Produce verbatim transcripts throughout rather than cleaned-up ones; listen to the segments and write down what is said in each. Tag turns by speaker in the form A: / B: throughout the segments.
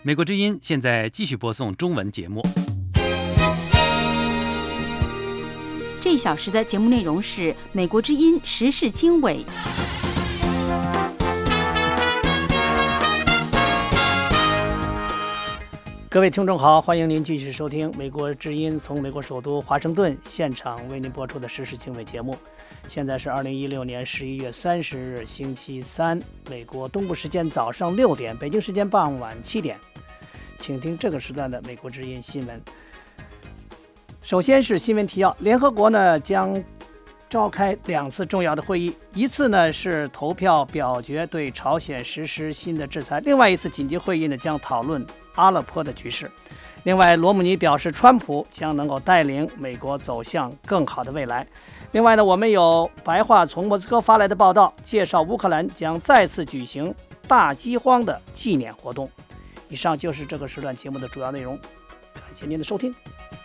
A: 美国之音现在继续播送中文节目。
B: 这一小时的节目内容是美国之音时事经纬。
C: 各位听众好，欢迎您继续收听美国之音从美国首都华盛顿现场为您播出的时事经纬节目。现在是二零一六年十一月三十日星期三，美国东部时间早上六点，北京时间傍晚七点，请听这个时段的美国之音新闻。首先是新闻提要，联合国呢将召开两次重要的会议，一次呢是投票表决对朝鲜实施新的制裁，另外一次紧急会议呢将讨论阿勒颇的局势。另外，罗姆尼表示，川普将能够带领美国走向更好的未来。另外呢，我们有白话从莫斯科发来的报道，介绍乌克兰将再次举行大饥荒的纪念活动。以上就是这个时段节目的主要内容，感谢您的收听。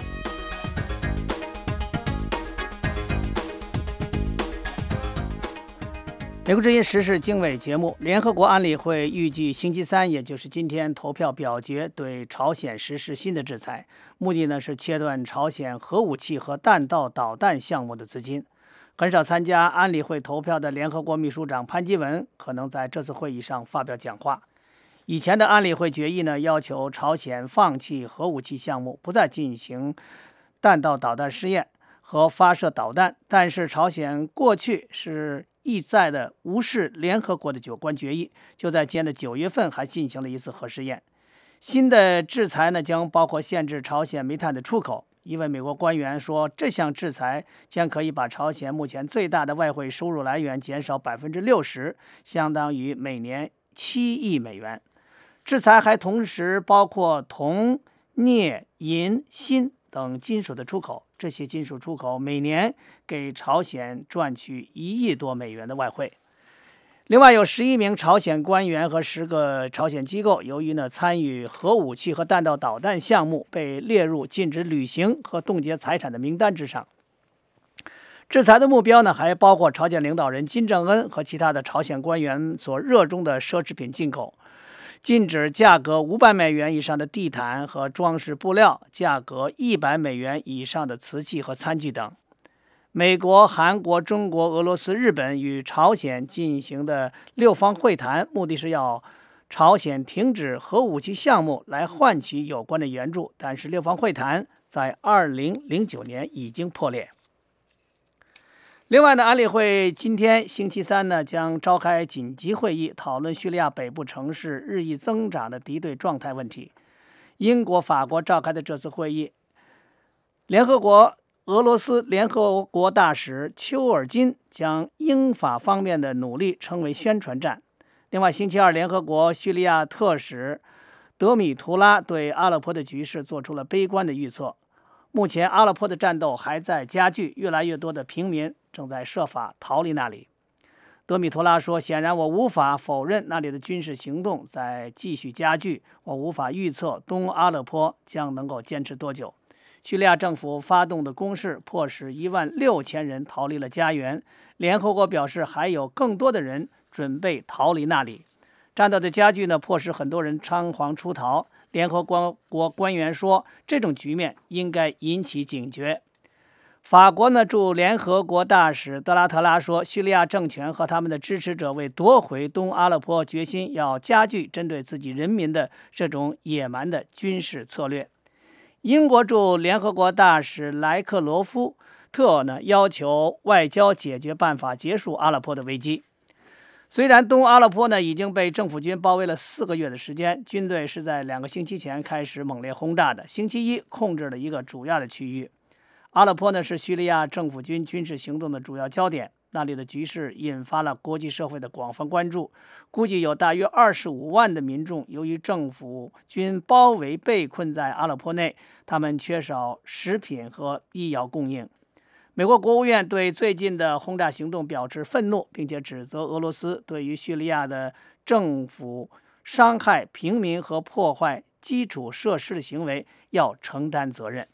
C: 美国之音时事经纬节目，联合国安理会预计星期三，也就是今天投票表决对朝鲜实施新的制裁，目的呢是切断朝鲜核武器和弹道导弹项目的资金。很少参加安理会投票的联合国秘书长潘基文可能在这次会议上发表讲话。以前的安理会决议呢，要求朝鲜放弃核武器项目，不再进行弹道导弹试验和发射导弹，但是朝鲜过去是意在的无视联合国的有关决议，就在今年的九月份还进行了一次核试验。新的制裁呢，将包括限制朝鲜煤炭的出口。一位美国官员说，这项制裁将可以把朝鲜目前最大的外汇收入来源减少百分之六十，相当于每年七亿美元。制裁还同时包括铜、镍、银、锌等金属的出口，这些金属出口每年给朝鲜赚取一亿多美元的外汇。另外有十一名朝鲜官员和十个朝鲜机构，由于呢参与核武器和弹道导弹项目，被列入禁止旅行和冻结财产的名单之上。制裁的目标呢，还包括朝鲜领导人金正恩和其他的朝鲜官员所热衷的奢侈品进口。禁止价格五百美元以上的地毯和装饰布料，价格一百美元以上的瓷器和餐具等。美国、韩国、中国、俄罗斯、日本与朝鲜进行的六方会谈，目的是要朝鲜停止核武器项目来换取有关的援助，但是六方会谈在二零零九年已经破裂。另外呢，安理会今天星期三呢将召开紧急会议，讨论叙利亚北部城市日益增长的敌对状态问题。英国、法国召开的这次会议，联合国俄罗斯联合国大使丘尔金将英法方面的努力称为宣传战。另外，星期二，联合国叙利亚特使德米图拉对阿勒颇的局势做出了悲观的预测。目前，阿勒颇的战斗还在加剧，越来越多的平民正在设法逃离那里。德米图拉说，显然我无法否认那里的军事行动在继续加剧，我无法预测东阿勒颇将能够坚持多久。叙利亚政府发动的攻势迫使一万六千人逃离了家园，联合国表示还有更多的人准备逃离那里。战斗的加剧呢，迫使很多人仓皇出逃。联合国官员说，这种局面应该引起警觉。法国呢驻联合国大使德拉特拉说，叙利亚政权和他们的支持者为夺回东阿勒颇，决心要加剧针对自己人民的这种野蛮的军事策略。英国驻联合国大使莱克罗夫特呢要求外交解决办法结束阿勒颇的危机。虽然东阿勒颇呢已经被政府军包围了四个月的时间，军队是在两个星期前开始猛烈轰炸的。星期一控制了一个主要的区域。阿勒颇呢是叙利亚政府军军事行动的主要焦点，那里的局势引发了国际社会的广泛关注。估计有大约二十五万的民众由于政府军包围被困在阿勒颇内，他们缺少食品和医药供应。美国国务院对最近的轰炸行动表示愤怒，并且指责俄罗斯对于叙利亚的政府伤害平民和破坏基础设施的行为要承担责任。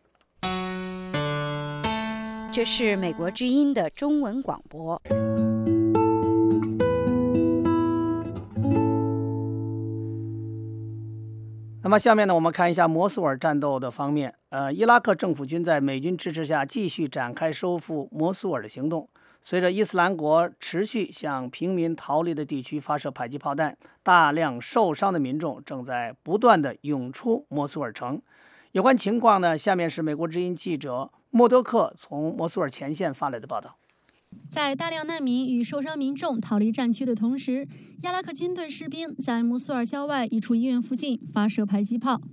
B: 这是美国之音的中文广播。
C: 那么下面呢，我们看一下摩苏尔战斗的方面。呃，伊拉克政府军在美军支持下继续展开收复摩苏尔的行动。随着伊斯兰国持续向平民逃离的地区发射迫击炮弹，大量受伤的民众正在不断地涌出摩苏尔城。有关情况呢，下面是美国之音记者默多克从摩苏尔前线发来的报道。
D: 在大量难民与受伤民众逃离战区的同时，伊拉克军队士兵在摩苏尔郊外一处医院附近发射迫击炮。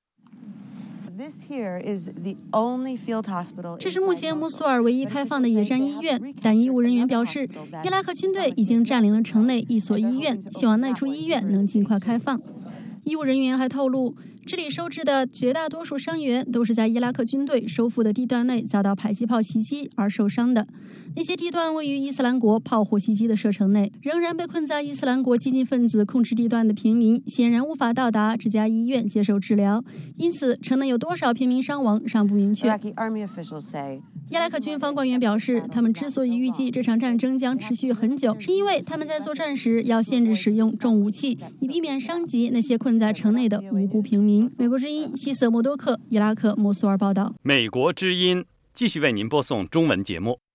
D: 这是目前摩苏尔唯一开放的野战医院，但医务人员表示，伊拉克军队已经占领了城内一所医院，希望那处医院能尽快开放。医务人员还透露，这里收治的绝大多数伤员都是在伊拉克军队收复的地段内遭到迫击炮袭击而受伤的。那些地段位于伊斯兰国炮火袭击的射程内，仍然被困在伊斯兰国激进分子控制地段的平民显然无法到达这家医院接受治疗，因此城内有多少平民伤亡尚不明确。伊拉克军方官员表示，他们之所以预计这场战争将持续很久，是因为他们在作战时要限制使用重武器，以避免伤及那些困在城内的无辜平民。美国之音西瑟默多克，伊拉克摩苏尔报道。
A: 美国之音继续为您播送中文节目。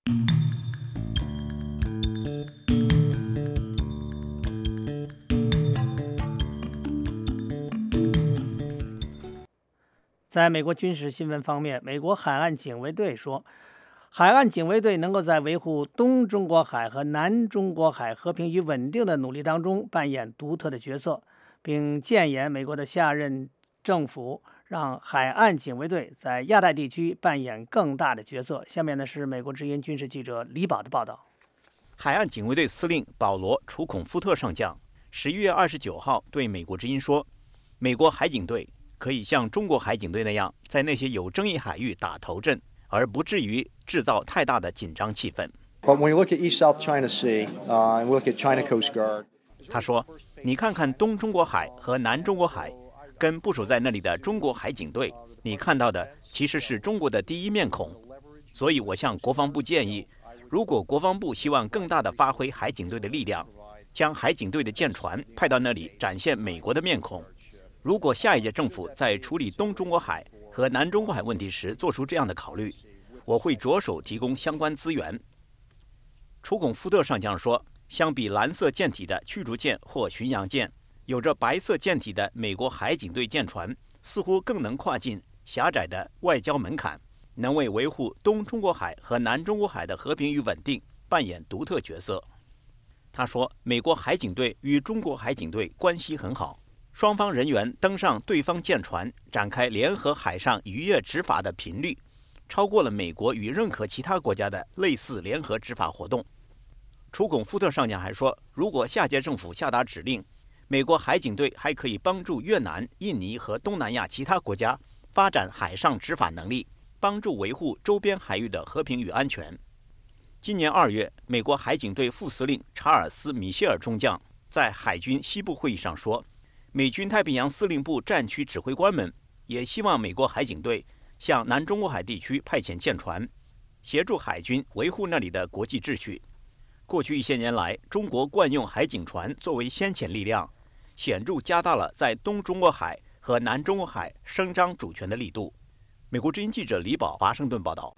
C: 在美国军事新闻方面，美国海岸警卫队说，海岸警卫队能够在维护东中国海和南中国海和平与稳定的努力当中扮演独特的角色，并建言美国的下任政府让海岸警卫队在亚太地区扮演更大的角色。下面呢是美国之音军事记者李宝的报道。
E: 海岸警卫队司令保罗·楚孔夫特上将十一月二十九号对美国之音说，美国海警队可以像中国海警队那样，在那些有争议海域打头阵，而不至于制造太大的紧张气氛。
F: But when you look at East South China Sea, uh, and we look at China Coast Guard，
E: 他说，你看看东中国海和南中国海，跟部署在那里的中国海警队，你看到的其实是中国的第一面孔。所以我向国防部建议，如果国防部希望更大地发挥海警队的力量，将海警队的舰船派到那里，展现美国的面孔。如果下一届政府在处理东中国海和南中国海问题时做出这样的考虑，我会着手提供相关资源。楚孔夫特上将说，相比蓝色舰体的驱逐舰或巡洋舰，有着白色舰体的美国海警队舰船似乎更能跨进狭窄的外交门槛，能为维护东中国海和南中国海的和平与稳定扮演独特角色。他说，美国海警队与中国海警队关系很好，双方人员登上对方舰船展开联合海上渔业执法的频率，超过了美国与任何其他国家的类似联合执法活动。楚孔夫特上将还说，如果下届政府下达指令，美国海警队还可以帮助越南、印尼和东南亚其他国家发展海上执法能力，帮助维护周边海域的和平与安全。今年二月，美国海警队副司令查尔斯·米歇尔中将在海军西部会议上说，美军太平洋司令部战区指挥官们也希望美国海警队向南中国海地区派遣舰船，协助海军维护那里的国际秩序。过去一些年来，中国惯用海警船作为先遣力量，显著加大了在东中国海和南中国海伸张主权的力度。美国之音记者李宝华盛顿报道。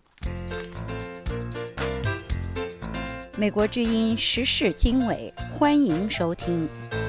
G: 美国之音时事经纬，欢迎收听。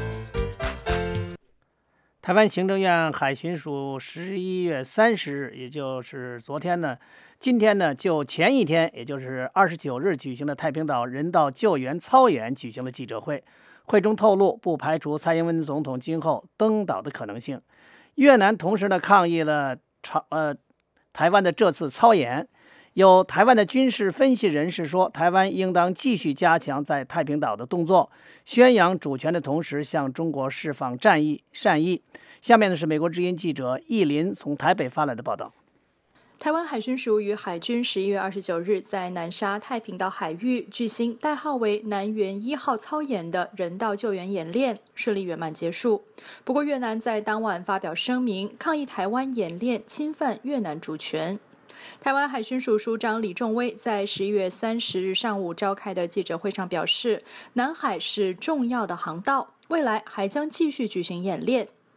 C: 台湾行政院海巡署十一月三十日，也就是昨天呢，今天呢就前一天，也就是二十九日举行的太平岛人道救援操演举行了记者会。会中透露，不排除蔡英文总统今后登岛的可能性。越南同时呢抗议了朝呃台湾的这次操演。有台湾的军事分析人士说，台湾应当继续加强在太平岛的动作，宣扬主权的同时向中国释放战意善意。下面呢是美国之音记者易林从台北发来的报道。
H: 台湾海巡署与海军十一月二十九日在南沙太平岛海域举行代号为南园一号操演的人道救援演练，顺利圆满结束。不过越南在当晚发表声明，抗议台湾演练侵犯越南主权。台湾海巡署署长李仲威在十一月三十日上午召开的记者会上表示，南海是重要的航道，未来还将继续举行演练。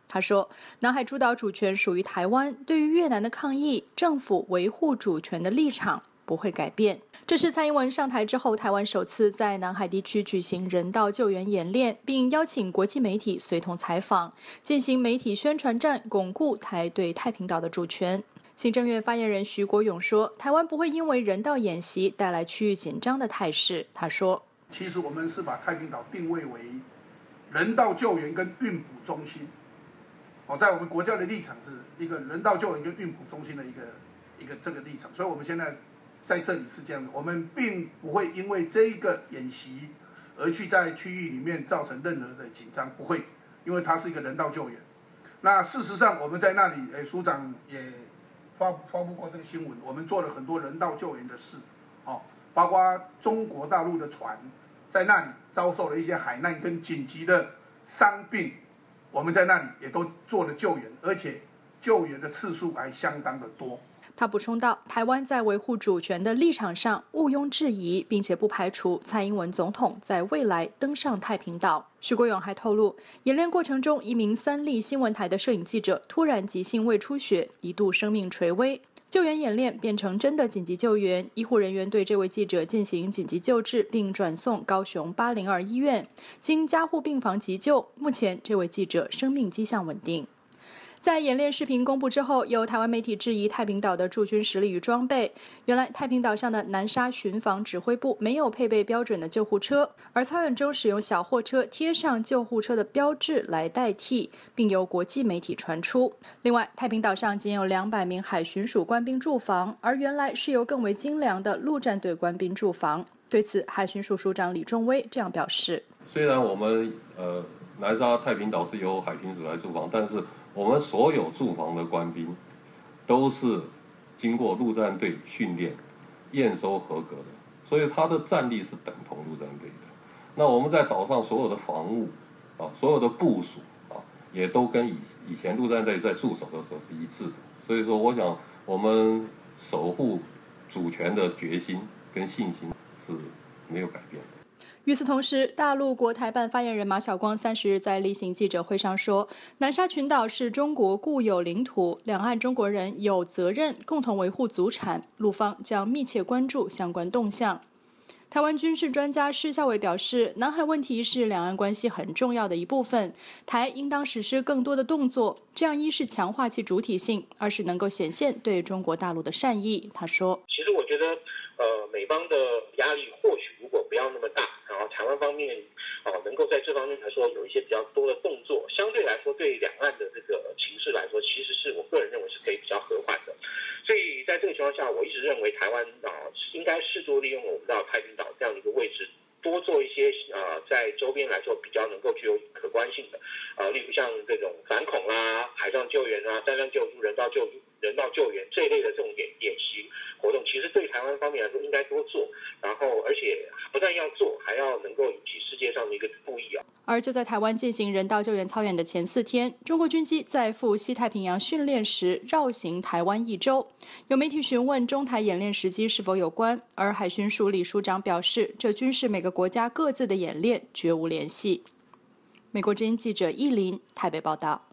H: 他说，南海诸岛主权属于台湾，对于越南的抗议，政府维护主权的立场不会改变。这是蔡英文上台之后，台湾首次在南海地区举行人道救援演练，并邀请国际媒体随同采访，进行媒体宣传战，巩固台对太平岛的主权。行政院发言人徐国勇说，台湾不会因为人道演习带来区域紧张的态势。他说，
I: 其实我们是把太平岛定位为人道救援跟运补中心。哦，在我们国家的立场是一个人道救援跟运补中心的一个一个这个立场，所以我们现在在这里是这样的，我们并不会因为这一个演习而去在区域里面造成任何的紧张，不会，因为它是一个人道救援。那事实上我们在那里，诶，署长也发发布过这个新闻，我们做了很多人道救援的事，哦，包括中国大陆的船在那里遭受了一些海难跟紧急的伤病。我们在那里也都做了救援，而且救援的次数还相当的多。
H: 他补充道，台湾在维护主权的立场上毋庸置疑，并且不排除蔡英文总统在未来登上太平岛。徐国勇还透露，演练过程中，一名三立新闻台的摄影记者突然急性胃出血，一度生命垂危。救援演练变成真的紧急救援，医护人员对这位记者进行紧急救治，并转送高雄八零二医院，经加护病房急救。目前，这位记者生命迹象稳定。在演练视频公布之后，有台湾媒体质疑太平岛的驻军实力与装备。原来，太平岛上的南沙巡防指挥部没有配备标准的救护车，而操演中使用小货车贴上救护车的标志来代替，并由国际媒体传出。另外，太平岛上仅有两百名海巡署官兵驻防，而原来是由更为精良的陆战队官兵驻防。对此，海巡署署长李仲威这样表示：
J: 虽然我们呃南沙太平岛是由海巡署来驻防，但是我们所有驻防的官兵都是经过陆战队训练、验收合格的，所以他的战力是等同陆战队的。那我们在岛上所有的防务啊，所有的部署啊，也都跟以以前陆战队在驻守的时候是一致的。所以说，我想我们守护主权的决心跟信心是没有改变的。
H: 与此同时，大陆国台办发言人马晓光三十日在例行记者会上说，南沙群岛是中国固有领土，两岸中国人有责任共同维护祖产，陆方将密切关注相关动向。台湾军事专家施孝伟表示，南海问题是两岸关系很重要的一部分，台应当实施更多的动作，这样一是强化其主体性，二是能够显现对中国大陆的善意。他说，
K: 其实我觉得呃，美方的压力或许如果不要那么大，然后台湾方面啊、呃，能够在这方面来说有一些比较多的动作，相对来说对两岸的这个情势来说，其实是我个人认为是可以比较和缓的。所以在这个情况下，我一直认为台湾啊、呃、应该适度利用我们到太平岛这样的一个位置，多做一些啊、呃、在周边来说比较能够具有可观性的啊、呃，例如像这种反恐啦、海上救援啊、山上救助、人道救助。人道救援这一类的这种演演习活动，其实对台湾方面来说应该多做，然后而且不但要做，还要能够引起世界上的一个注意啊。
H: 而就在台湾进行人道救援操演的前四天，中国军机在赴西太平洋训练时绕行台湾一周。有媒体询问中台演练时机是否有关，而海巡署李署长表示，这均是每个国家各自的演练，绝无联系。美国之音记者依林台北报道。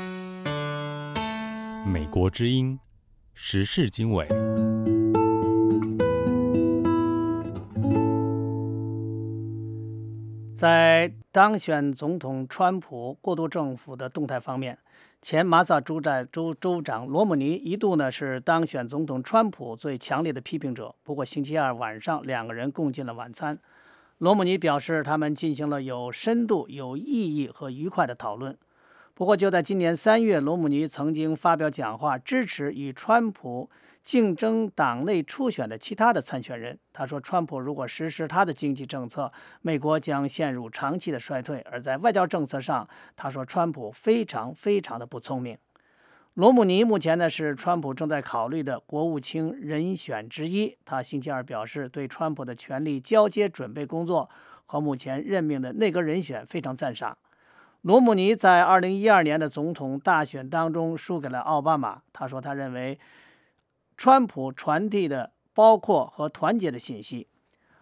A: 美国之音时事经纬。
C: 在当选总统川普过渡政府的动态方面，前马萨诸塞州州长罗姆尼一度呢是当选总统川普最强烈的批评者。不过星期二晚上，两个人共进了晚餐。罗姆尼表示，他们进行了有深度、有意义和愉快的讨论。不过，就在今年三月，罗姆尼曾经发表讲话，支持与川普竞争党内初选的其他的参选人。他说，川普如果实施他的经济政策，美国将陷入长期的衰退。而在外交政策上，他说川普非常非常的不聪明。罗姆尼目前呢是川普正在考虑的国务卿人选之一。他星期二表示，对川普的权力交接准备工作和目前任命的内阁人选非常赞赏。罗姆尼在二零一二年的总统大选当中输给了奥巴马。他说，他认为川普传递的包括和团结的信息。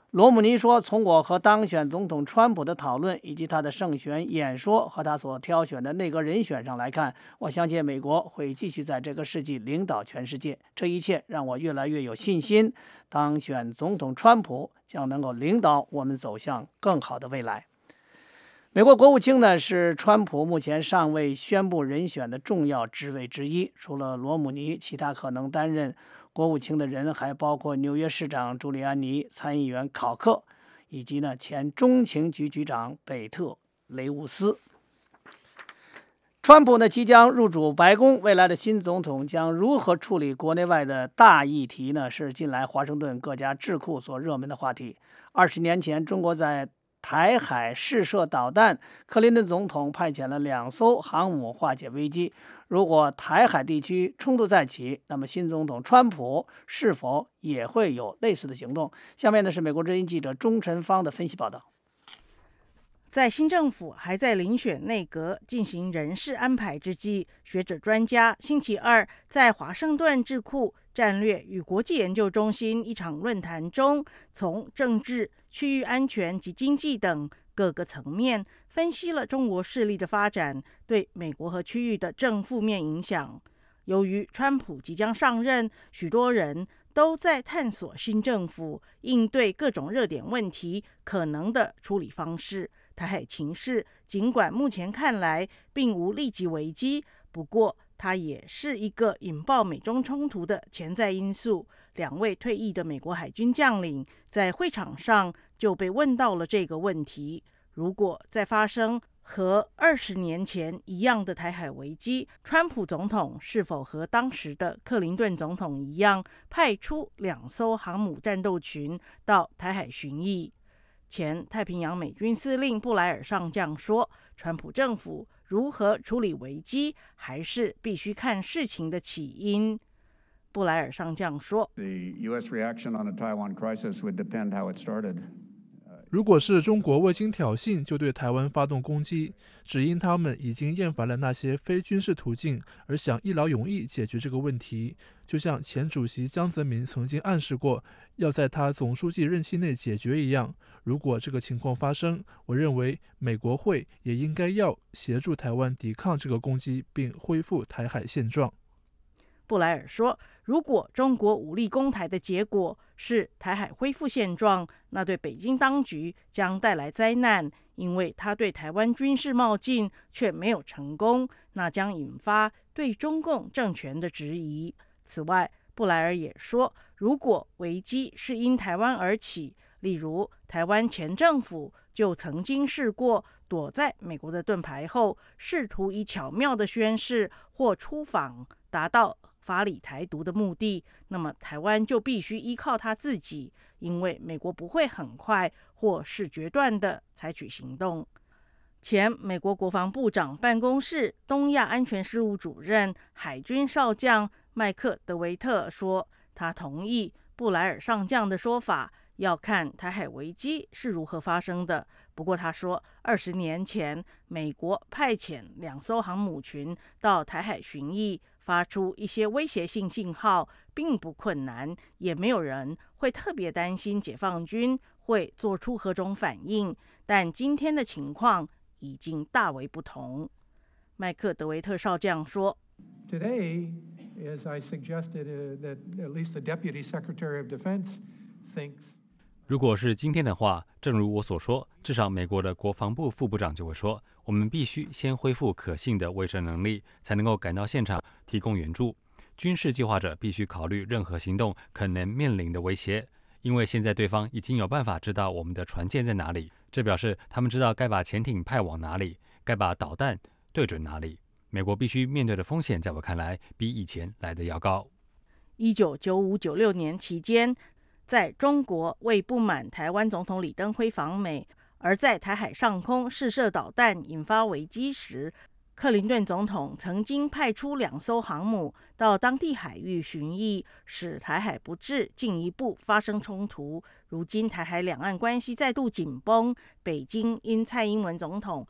C: 罗姆尼说，从我和当选总统川普的讨论以及他的胜选演说和他所挑选的内阁人选上来看，我相信美国会继续在这个世纪领导全世界。这一切让我越来越有信心，当选总统川普将能够领导我们走向更好的未来。美国国务卿呢是川普目前尚未宣布人选的重要职位之一，除了罗姆尼，其他可能担任国务卿的人还包括纽约市长朱利安尼、参议员考克，以及呢前中情局局长北特雷乌斯。川普呢即将入主白宫，未来的新总统将如何处理国内外的大议题呢？是近来华盛顿各家智库所热门的话题。二十年前，中国在台海试射导弹，克林顿总统派遣了两艘航母化解危机。如果台海地区冲突再起，那么新总统川普是否也会有类似的行动？下面呢是美国之音记者钟晨芳的分析报道。
L: 在新政府还在遴选内阁进行人事安排之际，学者专家星期二在华盛顿智库战略与国际研究中心一场论坛中，从政治、区域安全及经济等各个层面分析了中国势力的发展对美国和区域的正负面影响。由于川普即将上任，许多人都在探索新政府应对各种热点问题可能的处理方式。台海情势尽管目前看来并无立即危机，不过它也是一个引爆美中冲突的潜在因素。两位退役的美国海军将领在会场上就被问到了这个问题：如果再发生和二十年前一样的台海危机，川普总统是否和当时的克林顿总统一样，派出两艘航母战斗群到台海巡弋？前太平洋美军司令布莱尔上将说，川普政府如何处理危机，还是必须看事情的起因。布莱尔上将说，
M: The U S reaction on the Taiwan crisis would depend how it started.
N: 如果是中国未经挑衅就对台湾发动攻击，只因他们已经厌烦了那些非军事途径，而想一劳永逸解决这个问题，就像前主席江泽民曾经暗示过要在他总书记任期内解决一样。如果这个情况发生，我认为美国会也应该要协助台湾抵抗这个攻击，并恢复台海现状。
L: 布莱尔说，如果中国武力攻台的结果是台海恢复现状，那对北京当局将带来灾难，因为他对台湾军事冒进却没有成功，那将引发对中共政权的质疑。此外，布莱尔也说，如果危机是因台湾而起，例如台湾前政府就曾经试过躲在美国的盾牌后，试图以巧妙的宣示或出访达到法理台独的目的，那么台湾就必须依靠他自己，因为美国不会很快或是决断地采取行动。前美国国防部长办公室东亚安全事务主任海军少将麦克德维特说，他同意布莱尔上将的说法，要看台海危机是如何发生的。不过他说，二十年前美国派遣两艘航母群到台海巡弋，发出一些威胁性信号并不困难，也没有人会特别担心解放军会做出何种反应。但今天的情况已经大为不同。麦克德维特少将说，
O: Today, as I suggested, uh, that at least the Deputy Secretary of Defense thinks
A: 如果是今天的话，正如我所说，至少美国的国防部副部长就会说，我们必须先恢复可信的卫生能力，才能够赶到现场提供援助。军事计划者必须考虑任何行动可能面临的威胁，因为现在对方已经有办法知道我们的船舰在哪里，这表示他们知道该把潜艇派往哪里，该把导弹对准哪里。美国必须面对的风险，在我看来，比以前来得要高。
L: 一九九五九六年期间，在中国为不满台湾总统李登辉访美，而在台海上空试射导弹引发危机时，克林顿总统曾经派出两艘航母到当地海域巡弋，使台海不致进一步发生冲突。如今台海两岸关系再度紧绷，北京因蔡英文总统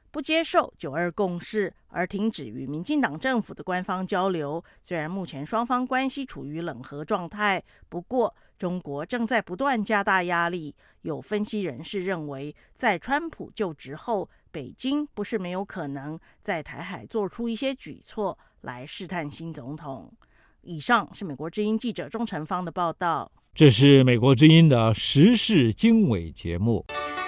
L: 不接受九二共识，而停止与民进党政府的官方交流。虽然目前双方关系处于冷和状态，不过中国正在不断加大压力。有分析人士认为，在川普就职后，北京不是没有可能在台海做出一些举措来试探新总统。以上是美国之音记者钟成芳的报道。
P: 这是美国之音的时事经纬节目。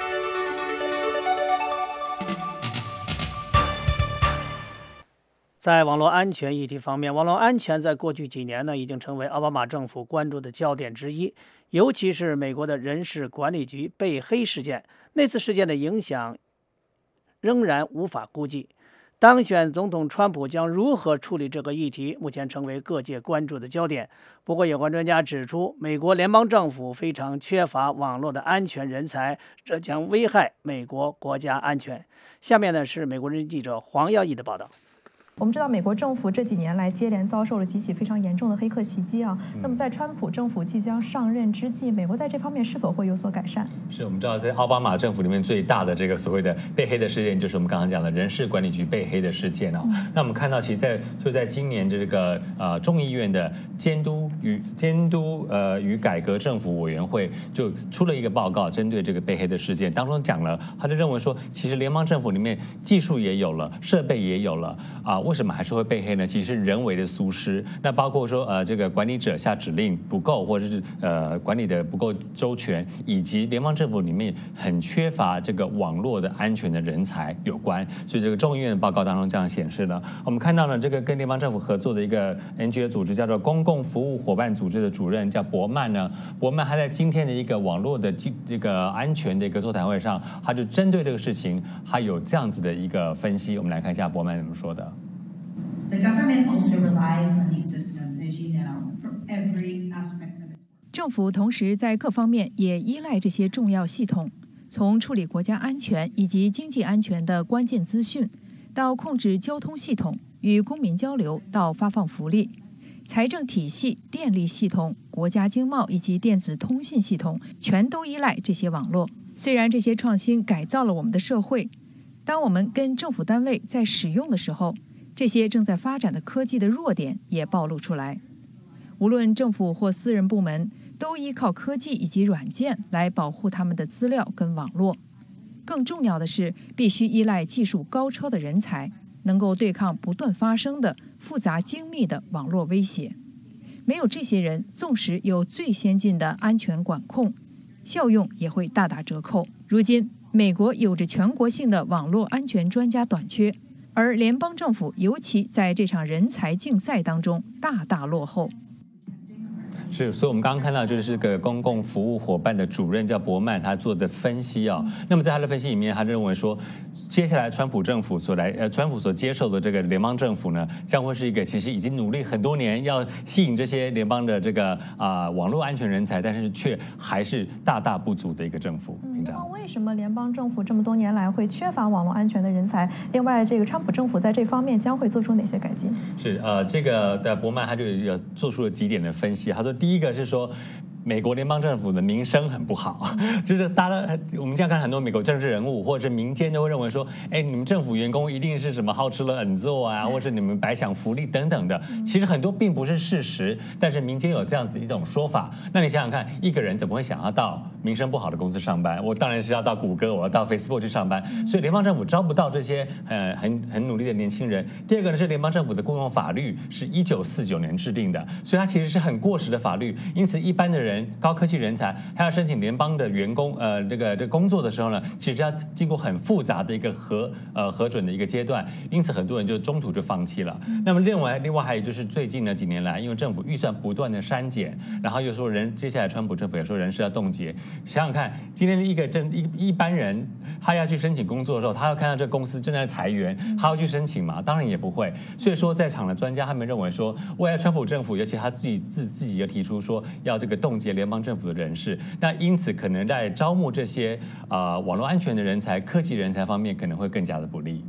C: 在网络安全议题方面，网络安全在过去几年呢，已经成为奥巴马政府关注的焦点之一。尤其是美国的人事管理局被黑事件，那次事件的影响仍然无法估计。当选总统川普将如何处理这个议题，目前成为各界关注的焦点。不过，有关专家指出，美国联邦政府非常缺乏网络的安全人才，这将危害美国国家安全。下面呢是美国之音记者黄耀义的报道。
Q: 我们知道，美国政府这几年来接连遭受了几起非常严重的黑客袭击啊。那么，在川普政府即将上任之际，美国在这方面是否会有所改善？
A: 是我们知道，在奥巴马政府里面最大的这个所谓的被黑的事件，就是我们刚刚讲的人事管理局被黑的事件哦。嗯、那我们看到，其实在就在今年这个呃众议院的监督与监督呃与改革政府委员会就出了一个报告，针对这个被黑的事件，当中讲了，他就认为说，其实联邦政府里面技术也有了，设备也有了啊。为什么还是会被黑呢？其实是人为的疏失。那包括说，呃，这个管理者下指令不够，或者是呃管理的不够周全，以及联邦政府里面很缺乏这个网络的安全的人才有关。所以这个众议院的报告当中这样显示呢，我们看到了这个跟联邦政府合作的一个 N G O 组织，叫做公共服务伙伴组织的主任叫伯曼呢，伯曼他在今天的一个网络的这个安全的一个座谈会上，他就针对这个事情，他有这样子的一个分析。我们来看一下伯曼怎么说的。
R: The government also relies on these systems, as you know, for every aspect of it.
S: 政府同时在各方面也依赖这些重要系统，从处理国家安全以及经济安全的关键资讯，到控制交通系统与公民交流，到发放福利、财政体系、电力系统、国家经贸以及电子通信系统，全都依赖这些网络。虽然这些创新改造了我们的社会，当我们跟政府单位在使用的时候，这些正在发展的科技的弱点也暴露出来。无论政府或私人部门，都依靠科技以及软件来保护他们的资料跟网络。更重要的是，必须依赖技术高超的人才，能够对抗不断发生的复杂精密的网络威胁。没有这些人，纵使有最先进的安全管控，效用也会大打折扣。如今，美国有着全国性的网络安全专家短缺，而联邦政府尤其在这场人才竞赛当中大大落后。
A: 是，所以我们刚刚看到就是个公共服务伙伴的主任叫伯曼，他做的分析啊、哦。那么在他的分析里面，他认为说，接下来川普政府所来呃，川普所接受的这个联邦政府呢，将会是一个其实已经努力很多年要吸引这些联邦的这个啊、呃、网络安全人才，但是却还是大大不足的一个政府。
Q: 嗯，那为什么联邦政府这么多年来会缺乏网络安全的人才？另外，这个川普政府在这方面将会做出哪些改进？
A: 是呃，这个的伯曼他就有做出了几点的分析，他说。第一个是说，美国联邦政府的名声很不好，就是大家我们这样看很多美国政治人物或者民间都会认为说，哎，你们政府员工一定是什么好吃了狠做啊，或者你们白享福利等等的。其实很多并不是事实，但是民间有这样子一种说法。那你想想看，一个人怎么会想要到名声不好的公司上班？我当然是要到谷歌，我要到 Facebook 去上班。所以联邦政府招不到这些呃很很努力的年轻人。第二个呢是联邦政府的雇佣法律是一九四九年制定的，所以它其实是很过时的法律。因此一般的人。高科技人才，他要申请联邦的员工，呃，这个这个工作的时候呢，其实要经过很复杂的一个核呃核准的一个阶段，因此很多人就中途就放弃了。那么另外另外还有就是最近的几年来，因为政府预算不断的删减，然后又说人接下来川普政府也说人事要冻结，想想看，今天一个正一一般人他要去申请工作的时候，他要看到这个公司正在裁员，他要去申请吗？当然也不会。所以说在场的专家他们认为说，未来川普政府尤其他自己自自己也提出说要这个冻结联邦政府的人事，那因此可能在招募这些啊、呃、网络安全的人才、科技人才方面可能会更加的不利。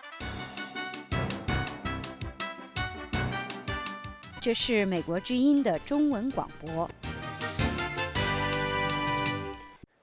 G: 这是美国之音的中文广播。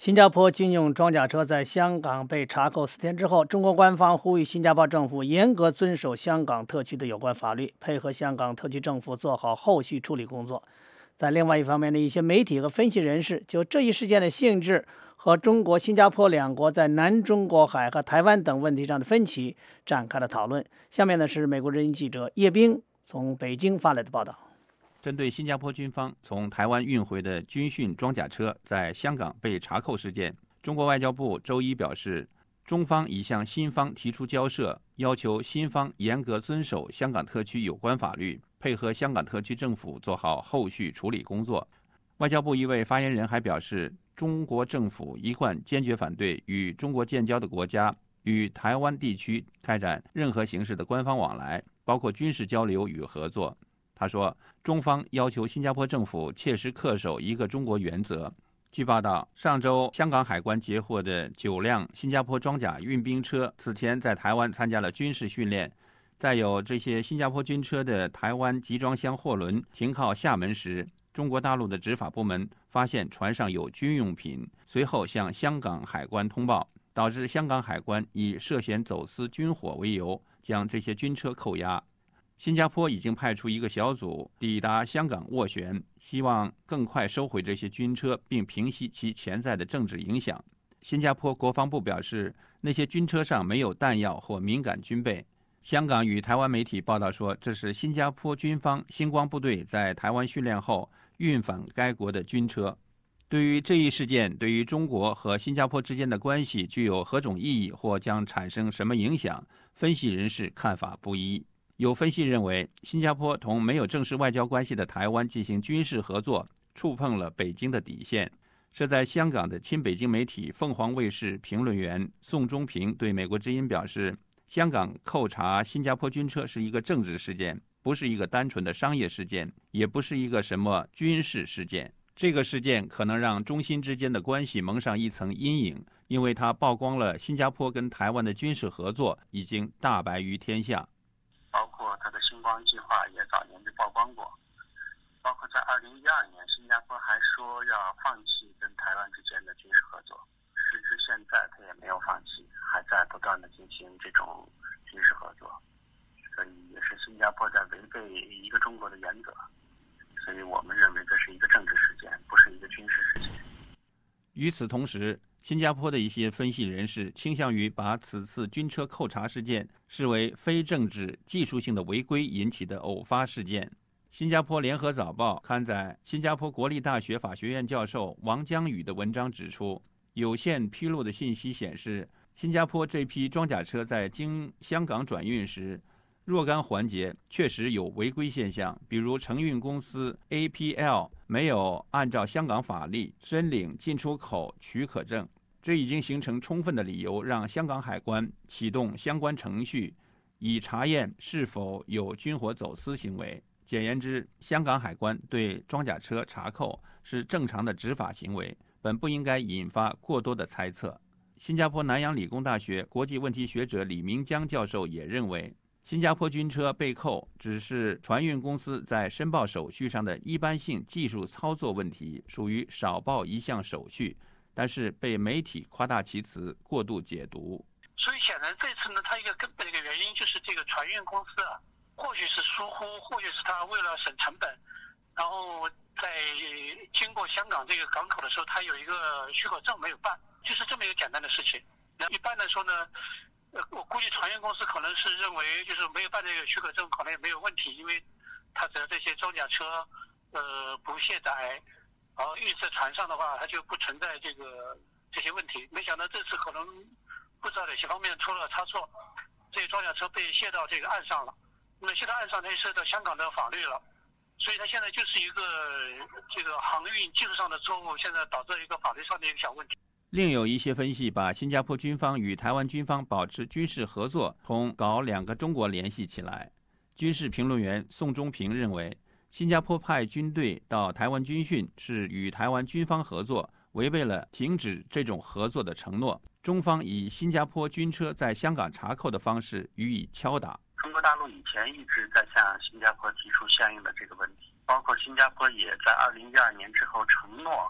C: 新加坡军用装甲车在香港被查扣四天之后，中国官方呼吁新加坡政府严格遵守香港特区的有关法律，配合香港特区政府做好后续处理工作。在另外一方面呢，一些媒体和分析人士就这一事件的性质和中国、新加坡两国在南中国海和台湾等问题上的分歧展开了讨论。下面呢是美国之音记者叶冰从北京发来的报道。
T: 针对新加坡军方从台湾运回的军训装甲车在香港被查扣事件，中国外交部周一表示，中方已向新方提出交涉，要求新方严格遵守香港特区有关法律，配合香港特区政府做好后续处理工作。外交部一位发言人还表示，中国政府一贯坚决反对与中国建交的国家与台湾地区开展任何形式的官方往来，包括军事交流与合作。他说，中方要求新加坡政府切实恪守一个中国原则。据报道，上周香港海关截获的九辆新加坡装甲运兵车此前在台湾参加了军事训练。再有这些新加坡军车的台湾集装箱货轮停靠厦门时，中国大陆的执法部门发现船上有军用品，随后向香港海关通报，导致香港海关以涉嫌走私军火为由，将这些军车扣押。新加坡已经派出一个小组抵达香港斡旋，希望更快收回这些军车，并平息其潜在的政治影响。新加坡国防部表示，那些军车上没有弹药或敏感军备。香港与台湾媒体报道说，这是新加坡军方星光部队在台湾训练后运返该国的军车。对于这一事件对于中国和新加坡之间的关系具有何种意义或将产生什么影响，分析人士看法不一。有分析认为，新加坡同没有正式外交关系的台湾进行军事合作，触碰了北京的底线。是在香港的亲北京媒体凤凰卫视评论员宋忠平对美国之音表示，香港扣查新加坡军车是一个政治事件，不是一个单纯的商业事件，也不是一个什么军事事件。这个事件可能让中新之间的关系蒙上一层阴影，因为它曝光了新加坡跟台湾的军事合作已经大白于天下。
U: 包括它的星光计划也早年就曝光过，包括在二零一二年，新加坡还说要放弃跟台湾之间的军事合作，时至现在它也没有放弃，还在不断的进行这种军事合作，所以也是新加坡在违背一个中国的原则，所以我们认为这是一个政治事件，不是一个军事事件。
T: 与此同时，新加坡的一些分析人士倾向于把此次军车扣查事件视为非政治技术性的违规引起的偶发事件。新加坡联合早报刊载新加坡国立大学法学院教授王江宇的文章指出，有限披露的信息显示，新加坡这批装甲车在经香港转运时，若干环节确实有违规现象，比如承运公司 A P L 没有按照香港法律申领进出口许可证，这已经形成充分的理由让香港海关启动相关程序，以查验是否有军火走私行为。简言之，香港海关对装甲车查扣是正常的执法行为，本不应该引发过多的猜测。新加坡南洋理工大学国际问题学者李明江教授也认为，新加坡军车被扣只是船运公司在申报手续上的一般性技术操作问题，属于少报一项手续，但是被媒体夸大其词，过度解读。
V: 所以显然这次呢，它一个根本的一个原因就是这个船运公司啊，或许是疏忽，或许是他为了省成本，然后在经过香港这个港口的时候，他有一个许可证没有办，就是这么一个简单的事情。那一般来说呢，呃，我估计船运公司可能是认为就是没有办这个许可证可能也没有问题，因为他只要这些装甲车呃不卸载，然后运在船上的话，它就不存在这个这些问题。没想到这次可能不知道哪些方面出了差错，这些装甲车被卸到这个岸上了。那么卸到岸上，它就涉及到香港的法律了，所以它现在就是一个这个航运技术上的错误，现在导致一个法律上的一个小问题。
T: 另有一些分析把新加坡军方与台湾军方保持军事合作同搞两个中国联系起来。军事评论员宋忠平认为，新加坡派军队到台湾军训是与台湾军方合作，违背了停止这种合作的承诺。中方以新加坡军车在香港查扣的方式予以敲打。
U: 中国大陆以前一直在向新加坡提出相应的这个问题，包括新加坡也在二零一二年之后承诺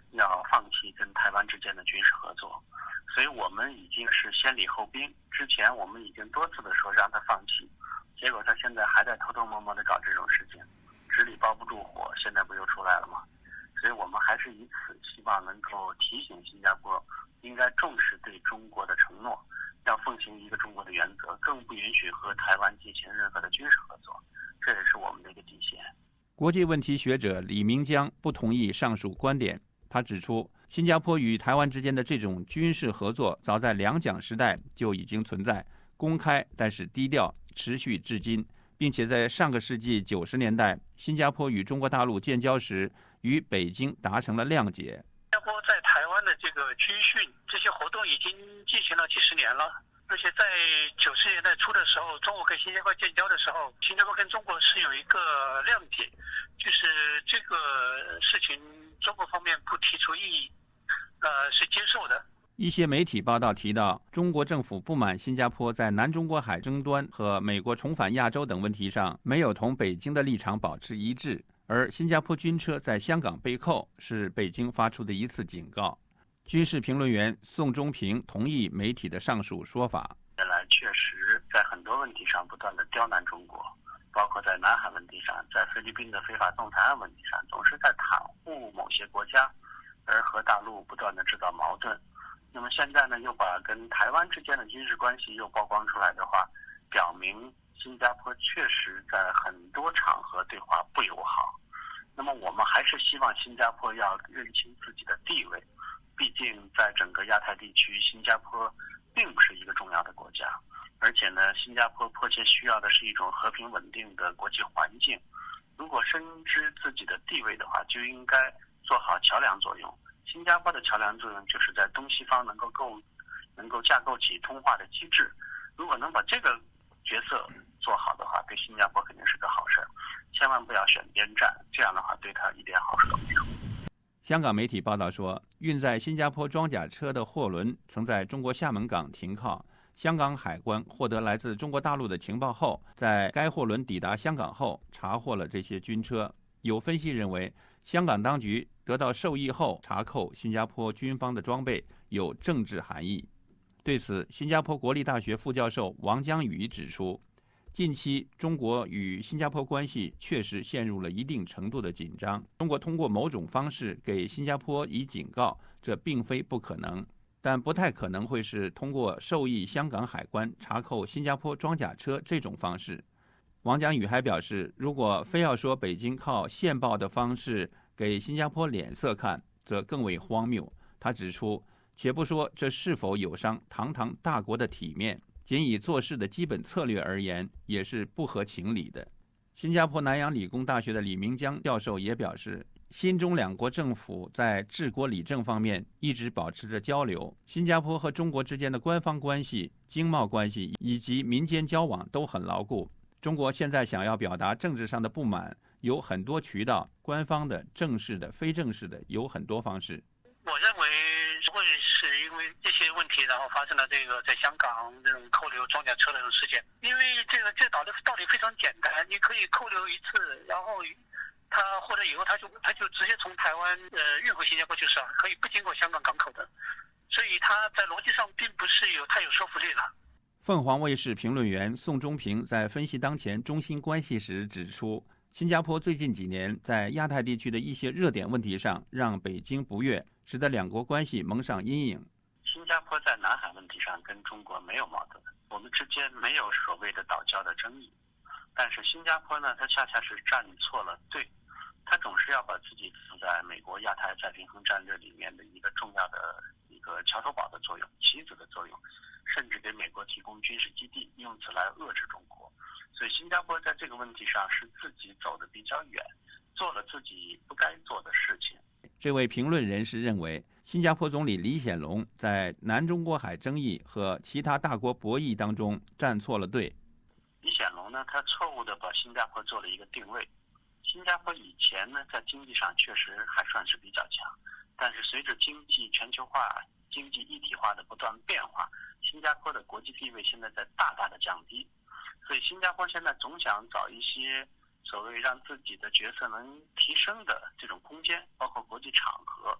U: 要放弃跟台湾之间的军事合作，所以我们已经是先礼后兵。之前我们已经多次的说让他放弃，结果他现在还在偷偷摸摸的搞这种事情，纸里包不住火，现在不又出来了吗？所以我们还是以此希望能够提醒新加坡应该重视对中国的承诺，要奉行一个中国的原则，更不允许和台湾进行任何的军事合作，这也是我们的一个底线。
T: 国际问题学者李明江不同意上述观点，他指出，新加坡与台湾之间的这种军事合作早在两蒋时代就已经存在，公开但是低调，持续至今，并且在上个世纪九十年代，新加坡与中国大陆建交时与北京达成了谅解。
V: 新加坡在台湾的这个军训这些活动已经进行了几十年了，而且在九十年代初的时候，中国跟新加坡建交的时候，新加坡跟中国是有一个谅解，就是这个事情中国方面不提出异议，呃，是接受的。
T: 一些媒体报道提到，中国政府不满新加坡在南中国海争端和美国重返亚洲等问题上没有同北京的立场保持一致，而新加坡军车在香港被扣是北京发出的一次警告。军事评论员宋忠平同意媒体的上述说法。
U: 原来确实在很多问题上不断的刁难中国，包括在南海问题上，在菲律宾的非法动台案问题上，总是在袒护某些国家，而和大陆不断的制造矛盾。那么现在呢，又把跟台湾之间的军事关系又曝光出来的话，表明新加坡确实在很多场合对华不友好。那么我们还是希望新加坡要认清自己的地位，毕竟在整个亚太地区，新加坡并不是一个重要的国家，而且呢，新加坡迫切需要的是一种和平稳定的国际环境。如果深知自己的地位的话，就应该做好桥梁作用。新加坡的桥梁作用就是在东西方能够构能够架构起通话的机制。如果能把这个角色做好的话，对新加坡肯定是个好事儿。千万不要选边站，这样的话对他一点好处都没有。
T: 香港媒体报道说，运载新加坡装甲车的货轮曾在中国厦门港停靠。香港海关获得来自中国大陆的情报后，在该货轮抵达香港后，查获了这些军车。有分析认为，香港当局得到授意后查扣新加坡军方的装备有政治含义。对此，新加坡国立大学副教授王江宇指出，近期中国与新加坡关系确实陷入了一定程度的紧张。中国通过某种方式给新加坡以警告，这并非不可能，但不太可能会是通过授意香港海关查扣新加坡装甲车这种方式。王江宇还表示，如果非要说北京靠线报的方式给新加坡脸色看，则更为荒谬。他指出，且不说这是否有伤堂堂大国的体面，仅以做事的基本策略而言，也是不合情理的。新加坡南洋理工大学的李明江教授也表示，新中两国政府在治国理政方面一直保持着交流，新加坡和中国之间的官方关系、经贸关系以及民间交往都很牢固。中国现在想要表达政治上的不满，有很多渠道，官方的、正式的、非正式的，有很多方式。
V: 我认为会是因为这些问题，然后发生了这个在香港这种扣留装甲车的这种事件。因为这个这个道理道理非常简单，你可以扣留一次，然后他或者以后他就他就直接从台湾呃运回新加坡就是了，可以不经过香港港口的，所以他在逻辑上并不是有太有说服力了。
T: 凤凰卫视评论员宋忠平在分析当前中新关系时指出，新加坡最近几年在亚太地区的一些热点问题上让北京不悦，使得两国关系蒙上阴影。
U: 新加坡在南海问题上跟中国没有矛盾，我们之间没有所谓的岛礁的争议，但是新加坡呢，它恰恰是站错了队，它总是要把自己放在美国亚太再平衡战略里面的一个重要的一个桥头堡的作用、棋子的作用，甚至给美国提供军事基地，用此来遏制中国。所以新加坡在这个问题上是自己走得比较远，做了自己不该做的事情。
T: 这位评论人士认为，新加坡总理李显龙在南中国海争议和其他大国博弈当中站错了队。
U: 李显龙呢，他错误地把新加坡做了一个定位。新加坡以前呢，在经济上确实还算是比较强，但是随着经济全球化、经济一体化的不断变化，新加坡的国际地位现在在大大的降低。所以新加坡现在总想找一些所谓让自己的角色能提升的这种空间，包括国际场合。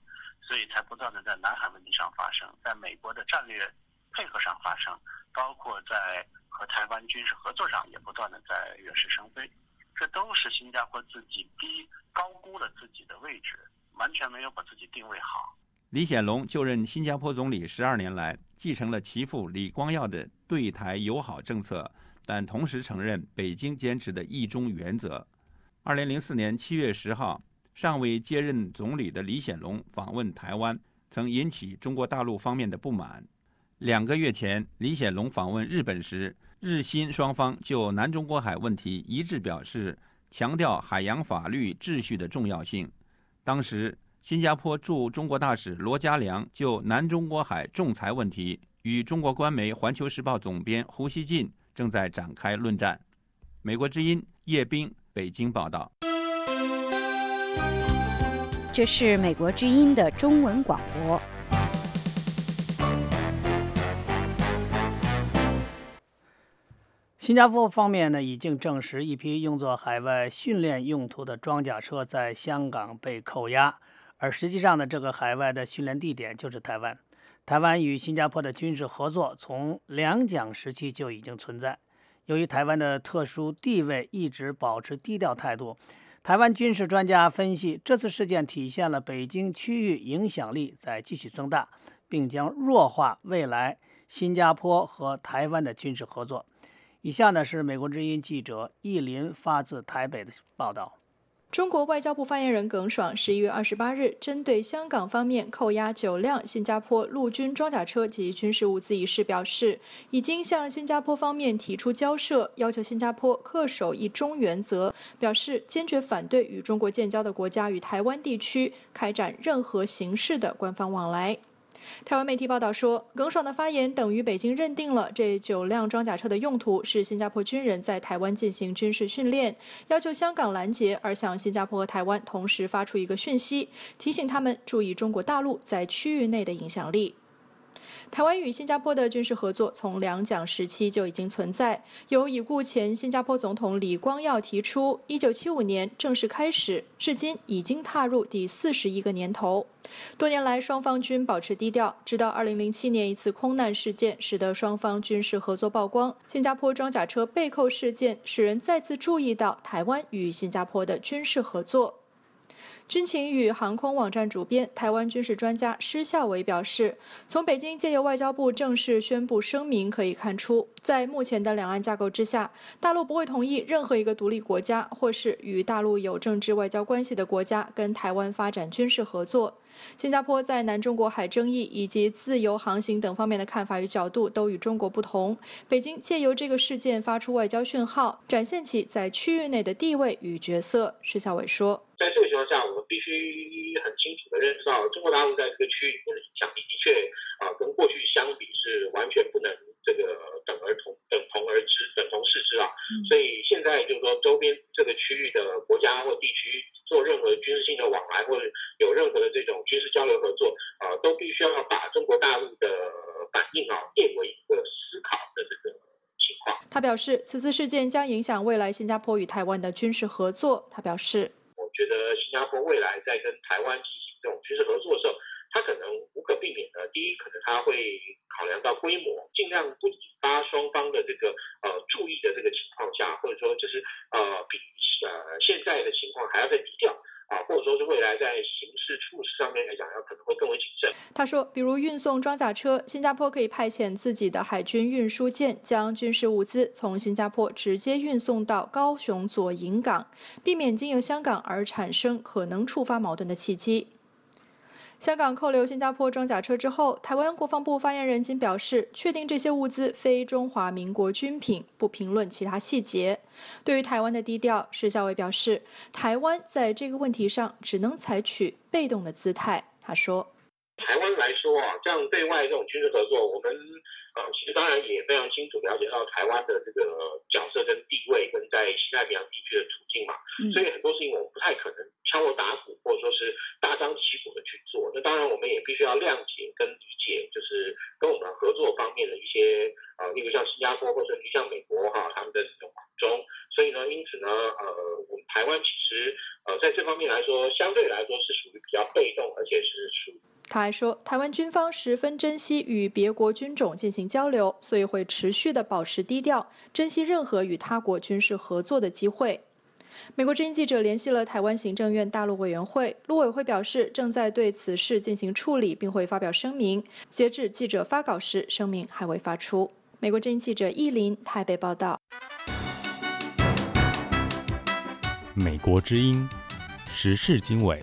U: 所以才不断的在南海问题上发生，在美国的战略配合上发生，包括在和台湾军事合作上也不断的在跃势生飞。这都是新加坡自己低高估了自己的位置，完全没有把自己定位好。
T: 李显龙就任新加坡总理十二年来，继承了其父李光耀的对台友好政策，但同时承认北京坚持的一中原则。二零零四年七月十号，尚未接任总理的李显龙访问台湾，曾引起中国大陆方面的不满。两个月前，李显龙访问日本时，日新双方就南中国海问题一致表示，强调海洋法律秩序的重要性。当时，新加坡驻中国大使罗家良就南中国海仲裁问题与中国官媒《环球时报》总编胡锡进正在展开论战。美国之音叶冰北京报道。
G: 这是美国之音的中文广播。
C: 新加坡方面呢，已经证实一批用作海外训练用途的装甲车在香港被扣押，而实际上呢，这个海外的训练地点就是台湾。台湾与新加坡的军事合作从两蒋时期就已经存在。由于台湾的特殊地位，一直保持低调态度。台湾军事专家分析，这次事件体现了北京区域影响力在继续增大，并将弱化未来新加坡和台湾的军事合作。以下呢是美国之音记者易林发自台北的报道。
H: 中国外交部发言人耿爽十一月二十八日针对香港方面扣押九辆新加坡陆军装甲车及军事物资一事表示，已经向新加坡方面提出交涉，要求新加坡恪守一中原则，表示坚决反对与中国建交的国家与台湾地区开展任何形式的官方往来。台湾媒体报道说，耿爽的发言等于北京认定了这九辆装甲车的用途是新加坡军人在台湾进行军事训练，要求香港拦截，而向新加坡和台湾同时发出一个讯息，提醒他们注意中国大陆在区域内的影响力。台湾与新加坡的军事合作从两蒋时期就已经存在，由已故前新加坡总统李光耀提出，一九七五年正式开始，至今已经踏入第四十一个年头。多年来，双方均保持低调，直到二零零七年一次空难事件，使得双方军事合作曝光。新加坡装甲车被扣事件，使人再次注意到台湾与新加坡的军事合作。军情与航空网站主编、台湾军事专家施孝伟表示，从北京借由外交部正式宣布声明可以看出，在目前的两岸架构之下，大陆不会同意任何一个独立国家或是与大陆有政治外交关系的国家跟台湾发展军事合作。新加坡在南中国海争议以及自由航行等方面的看法与角度都与中国不同。北京借由这个事件发出外交讯号，展现其在区域内的地位与角色。施孝伟说，
K: 在这个情况下，我们必须很清楚地认识到，中国大陆在这个区域里面的影响力的确啊、呃，跟过去相比是完全不能这个等而同等同而知等同视之啊。嗯、所以现在就是说，周边这个区域的国家或地区做任何军事性的往来，或者有任何的这种军事交流合作啊、呃，都必须要把中国大陆的反应啊列为一个思考的这个情况。
H: 他表示，此次事件将影响未来新加坡与台湾的军事合作。他表示，
K: 我觉得新加坡未来在跟台湾进行这种军事合作的时候，它可能无可避免的，第一，可能它会考量到规模，尽量不引发双方的这个呃注意的这个情况下，或者说就是呃比呃现在的情况还要再低调啊，或者说是未来在刑事处事上面来讲，要可能会更为谨慎。
H: 他说，比如运送装甲车，新加坡可以派遣自己的海军运输舰，将军事物资从新加坡直接运送到高雄左营港，避免经由香港而产生可能触发矛盾的契机。香港扣留新加坡装甲车之后，台湾国防部发言人仅表示，确定这些物资非中华民国军品，不评论其他细节。对于台湾的低调，施孝伟表示，台湾在这个问题上只能采取被动的姿态。他说，
K: 台湾来说啊，这样对外这种军事合作，我们呃其实当然也非常清楚了解到台湾的这个角色跟地位，跟在西太平洋地区的处境嘛，嗯、所以很多事情我们不太可能敲锣打鼓，或者说是大张旗鼓的去做。那当然，我们也必须要谅解跟理解，就是跟我们合作方面的一些呃，例如像新加坡或者像美国哈、啊、他们的这种苦衷。所以呢，因此呢，呃，我们台湾其实呃在这方面来说，相对来说是属于比较被动，而且是属于
H: 他还说，台湾军方十分珍惜与别国军种进行交流，所以会持续的保持低调，珍惜任何与他国军事合作的机会。美国之音记者联系了台湾行政院大陆委员会，陆委会表示正在对此事进行处理，并会发表声明。截至记者发稿时，声明还未发出。美国之音记者易林台北报道。
A: 美国之音时事经纬。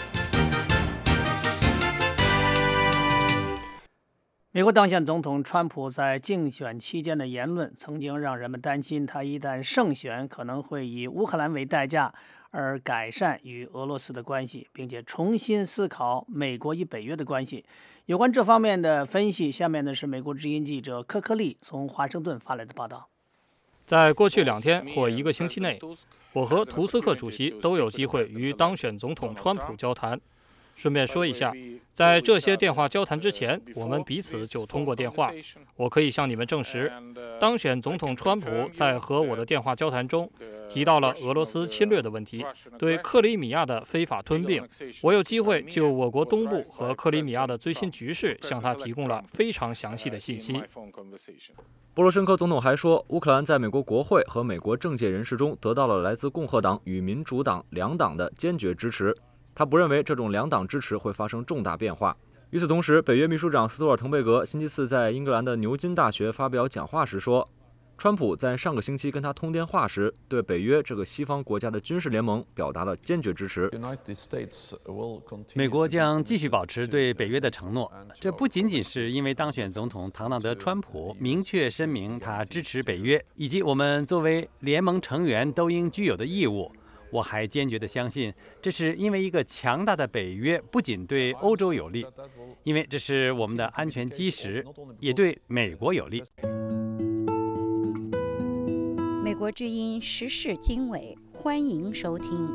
C: 美国当选总统川普在竞选期间的言论，曾经让人们担心他一旦胜选，可能会以乌克兰为代价而改善与俄罗斯的关系，并且重新思考美国与北约的关系。有关这方面的分析，下面呢是美国之音记者科克利从华盛顿发来的报道。
B: 在过去两天或一个星期内，我和图斯克主席都有机会与当选总统川普交谈。顺便说一下，在这些电话交谈之前，我们彼此就通过电话。我可以向你们证实，当选总统川普在和我的电话交谈中提到了俄罗斯侵略的问题，对克里米亚的非法吞并。我有机会就我国东部和克里米亚的最新局势向他提供了非常详细的信息。
D: 波罗申科总统还说，乌克兰在美国国会和美国政界人士中得到了来自共和党与民主党两党的坚决支持。他不认为这种两党支持会发生重大变化。与此同时，北约秘书长斯托尔滕贝格星期四在英格兰的牛津大学发表讲话时说，川普在上个星期跟他通电话时，对北约这个西方国家的军事联盟表达了坚决支持。
A: 美国将继续保持对北约的承诺，这不仅仅是因为当选总统唐纳德·川普明确声明他支持北约，以及我们作为联盟成员都应具有的义务。我还坚决地相信，这是因为一个强大的北约不仅对欧洲有利，因为这是我们的安全基石，也对美国有利。
G: 美国之音时事经纬，欢迎收听。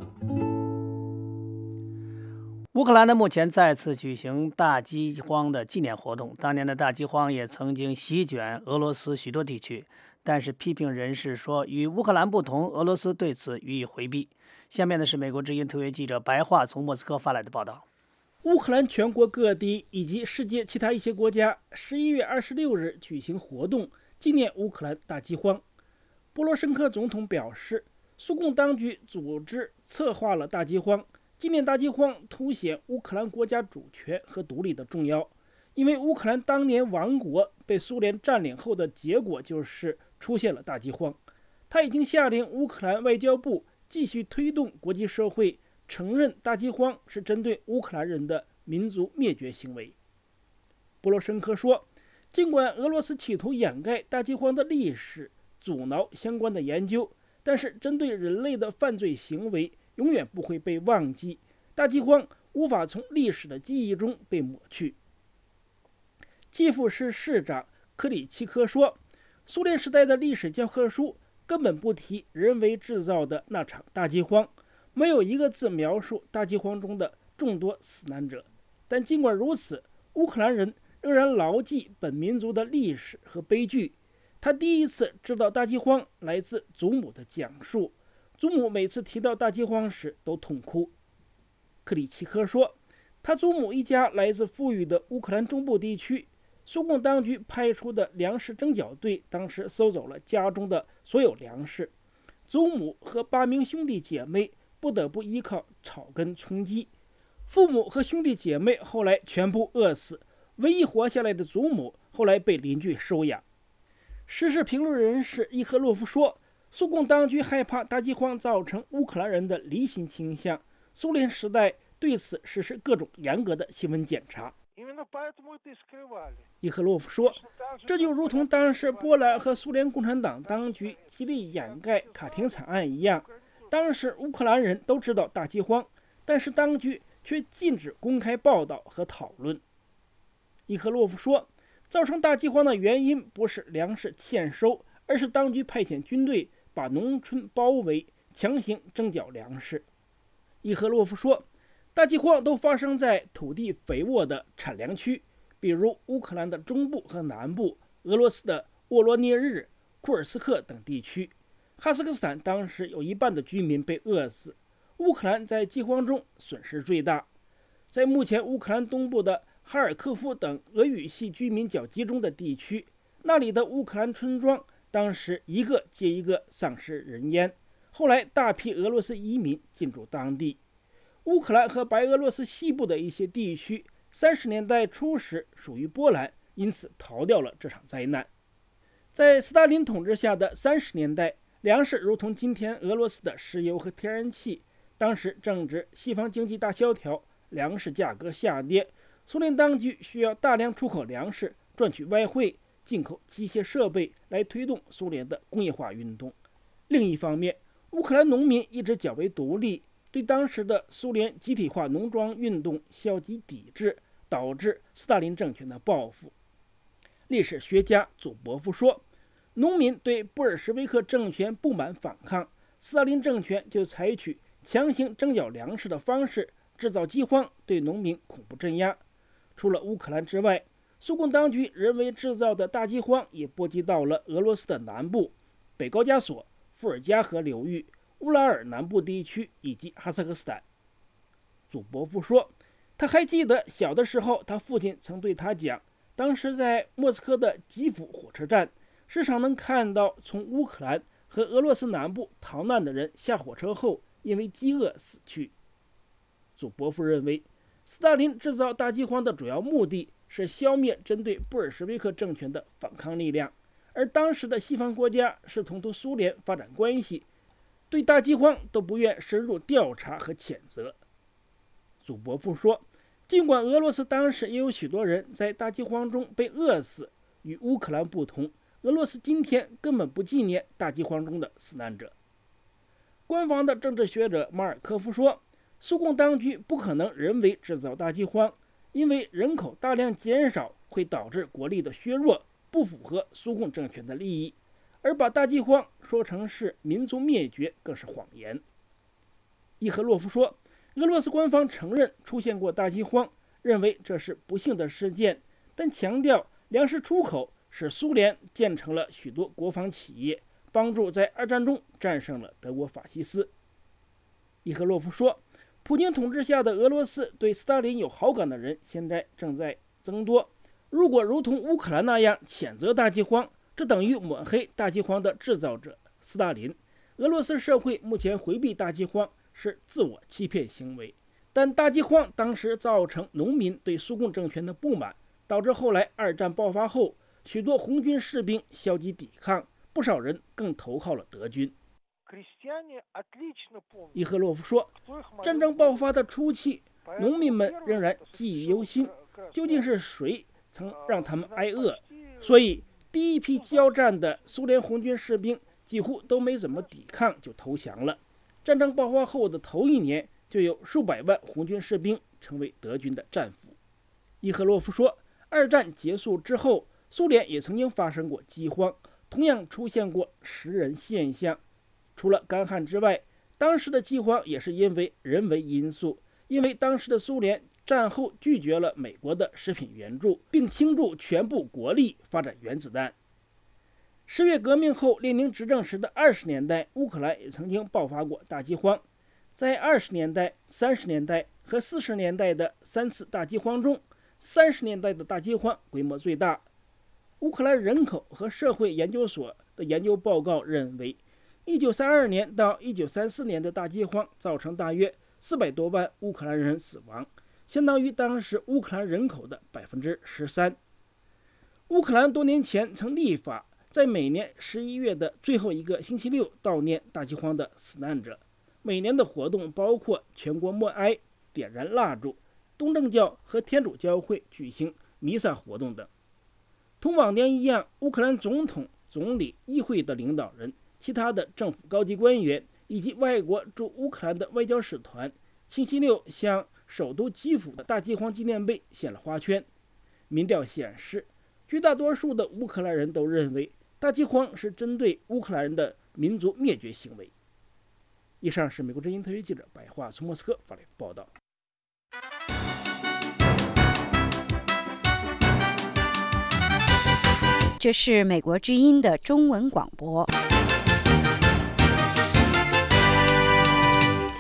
C: 乌克兰呢，目前再次举行大饥荒的纪念活动。当年的大饥荒也曾经席卷俄罗斯许多地区。但是批评人士说，与乌克兰不同，俄罗斯对此予以回避。下面呢是美国之音特约记者白桦从莫斯科发来的报道。
W: 乌克兰全国各地以及世界其他一些国家十一月二十六日举行活动，纪念乌克兰大饥荒。波罗申科总统表示，苏共当局组织策划了大饥荒，纪念大饥荒凸显乌克兰国家主权和独立的重要。因为乌克兰当年亡国被苏联占领后的结果就是出现了大饥荒。他已经下令乌克兰外交部继续推动国际社会承认大饥荒是针对乌克兰人的民族灭绝行为。波罗申科说，尽管俄罗斯企图掩盖大饥荒的历史，阻挠相关的研究，但是针对人类的犯罪行为永远不会被忘记，大饥荒无法从历史的记忆中被抹去。基辅市市长克里奇科说，苏联时代的历史教科书根本不提人为制造的那场大饥荒，没有一个字描述大饥荒中的众多死难者。但尽管如此，乌克兰人仍然牢记本民族的历史和悲剧。他第一次知道大饥荒来自祖母的讲述，祖母每次提到大饥荒时都痛哭。克里奇科说，他祖母一家来自富裕的乌克兰中部地区，苏共当局派出的粮食征剿队当时搜走了家中的所有粮食，祖母和八名兄弟姐妹不得不依靠草根充饥，父母和兄弟姐妹后来全部饿死，唯一活下来的祖母后来被邻居收养。时事评论人士伊赫洛夫说，苏共当局害怕大饥荒造成乌克兰人的离心倾向，苏联时代对此实施各种严格的新闻检查。伊赫洛夫说，这就如同当时波兰和苏联共产党当局极力掩盖卡廷惨案一样，当时乌克兰人都知道大饥荒，但是当局却禁止公开报道和讨论。伊赫洛夫说，造成大饥荒的原因不是粮食欠收，而是当局派遣军队把农村包围，强行征缴粮食。伊赫洛夫说，大饥荒都发生在土地肥沃的产粮区，比如乌克兰的中部和南部，俄罗斯的沃罗涅日、库尔斯克等地区。哈萨克斯坦当时有一半的居民被饿死，乌克兰在饥荒中损失最大。 在目前乌克兰东部的哈尔科夫等俄语系居民较集中的地区，那里的乌克兰村庄当时一个接一个丧失人烟，后来大批俄罗斯移民进驻当地。乌克兰和白俄罗斯西部的一些地区三十年代初时属于波兰，因此逃掉了这场灾难。在斯大林统治下的三十年代，粮食如同今天俄罗斯的石油和天然气，当时正值西方经济大萧条，粮食价格下跌，苏联当局需要大量出口粮食，赚取外汇，进口机械设备来推动苏联的工业化运动。另一方面，乌克兰农民一直较为独立，对当时的苏联集体化农庄运动消极抵制，导致斯大林政权的报复。历史学家祖伯夫说，农民对布尔什维克政权不满反抗，斯大林政权就采取强行征缴粮食的方式，制造饥荒，对农民恐怖镇压。除了乌克兰之外，苏共当局人为制造的大饥荒也波及到了俄罗斯的南部、北高加索、伏尔加河流域、乌拉尔南部地区以及哈萨克斯坦。祖伯夫说，他还记得小的时候，他父亲曾对他讲，当时在莫斯科的基辅火车站，时常能看到从乌克兰和俄罗斯南部逃难的人下火车后因为饥饿死去。祖伯夫认为，斯大林制造大饥荒的主要目的是消灭针对布尔什维克政权的反抗力量，而当时的西方国家试图同苏联发展关系，对大饥荒都不愿深入调查和谴责。祖伯夫说，尽管俄罗斯当时也有许多人在大饥荒中被饿死，与乌克兰不同，俄罗斯今天根本不纪念大饥荒中的死难者。官方的政治学者马尔科夫说，苏共当局不可能人为制造大饥荒，因为人口大量减少会导致国力的削弱，不符合苏共政权的利益，而把大饥荒说成是民族灭绝更是谎言。伊赫洛夫说，俄罗斯官方承认出现过大饥荒，认为这是不幸的事件，但强调粮食出口使苏联建成了许多国防企业，帮助在二战中战胜了德国法西斯。伊赫洛夫说，普京统治下的俄罗斯对斯大林有好感的人现在正在增多，如果如同乌克兰那样谴责大饥荒，这等于抹黑大饥荒的制造者斯大林。俄罗斯社会目前回避大饥荒是自我欺骗行为，但大饥荒当时造成农民对苏共政权的不满，导致后来二战爆发后，许多红军士兵消极抵抗，不少人更投靠了德军。伊赫洛夫说，战争爆发的初期，农民们仍然记忆犹新，究竟是谁曾让他们挨饿？所以第一批交战的苏联红军士兵几乎都没怎么抵抗就投降了。战争爆发后的头一年，就有数百万红军士兵成为德军的战俘。伊赫洛夫说，二战结束之后，苏联也曾经发生过饥荒，同样出现过食人现象。除了干旱之外，当时的饥荒也是因为人为因素，因为当时的苏联战后拒绝了美国的食品援助，并倾注全部国力发展原子弹。十月革命后，列宁执政时的二十年代，乌克兰也曾经爆发过大饥荒。在二十年代、三十年代和四十年代的三次大饥荒中，三十年代的大饥荒规模最大。乌克兰人口和社会研究所的研究报告认为，一九三二年到一九三四年的大饥荒造成大约四百多万乌克兰人死亡，相当于当时乌克兰人口的百分之十三。乌克兰多年前曾立法，在每年十一月的最后一个星期六悼念大饥荒的死难者。每年的活动包括全国默哀、点燃蜡烛、东正教和天主教会举行弥撒活动等。同往年一样，乌克兰总统、总理、议会的领导人、其他的政府高级官员以及外国驻乌克兰的外交使团，星期六向首都基辅的大饥荒纪念碑献了花圈。民调显示，绝大多数的乌克兰人都认为大饥荒是针对乌克兰人的民族灭绝行为。以上是美国之音特约记者白桦从莫斯科发来的报道。
G: 这是美国之音的中文广播。